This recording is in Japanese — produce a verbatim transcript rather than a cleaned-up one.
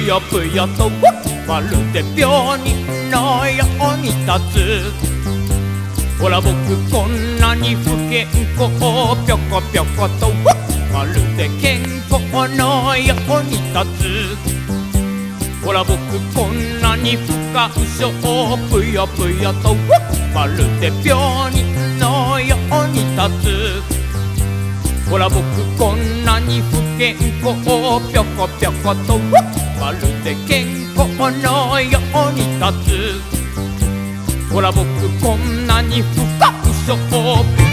よぷよとまるで病人のように立つ。ほら僕こんなに不健康ぴょこぴょことまるで健康のように立つ。ほら僕こんなに不干渉ぷよぷよとまるで病人のように立つ。ほら僕こんなに不健康ぴょこぴょことまるで健康のように立つ。ほら僕こんなに不干渉